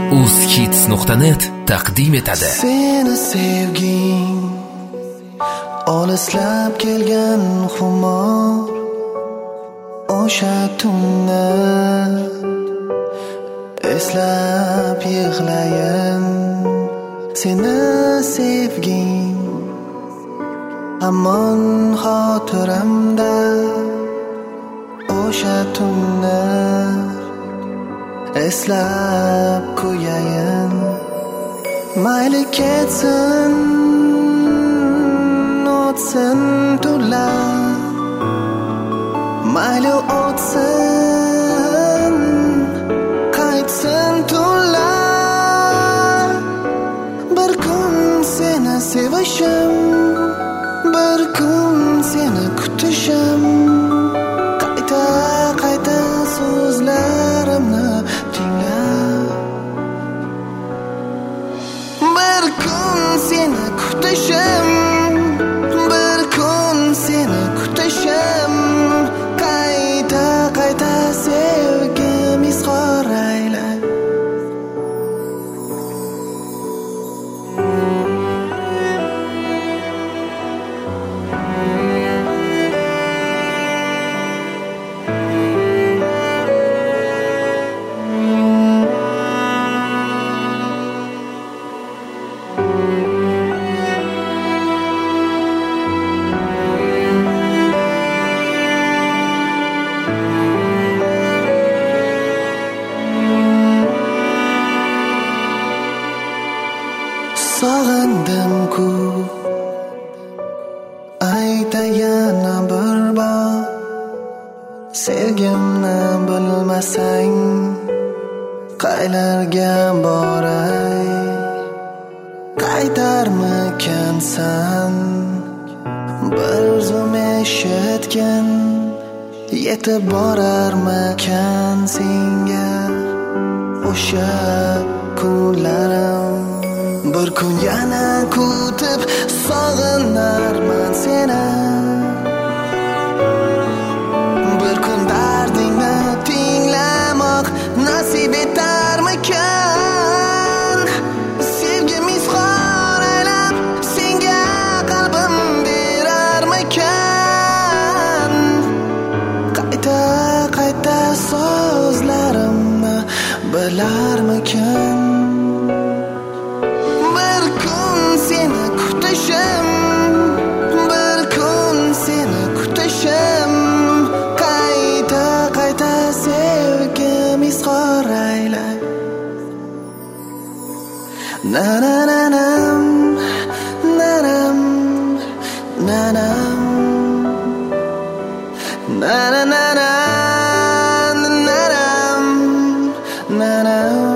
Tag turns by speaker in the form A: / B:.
A: uzhits.net taqdim etadi.
B: Seni sevging olislab kelgan xumor, o'sha tunni eslab yig'layin. Seni sevging hamon xotiramda, o'sha tunni eslab kuyayin. Mayli ketsin, o'tsin tunlar, mayli o'tsin, qaytsin tunlar. Bir kun seni sevishim, bir kun seni kutishim, qayta qayta so'zlarimni tinglab. Bir kun seni kutishim, bir kun seni kutishim, qayta qayta sevgim izhor aylay. Sog'indim-ku, ayta yana bir bor, sevgimni bilmasang qaylarga boray? Qaytarmikansan bir zum eshitgin, yetib borarmikan senga o'sha kunlarim? Bir kun yana kutib sog'inarman seni, bir kun dardingni tinglamoq nasib etarmikan? Sevgim izhor aylab senga qalbim berarmikan? Qayta qayta so'zlarimni bilarmikan? Seni kutishim, bir kun seni kutishim, qayta qayta sevgim izhor aylay. Nananam, nanam, nanam, nananam, nanam, nanam.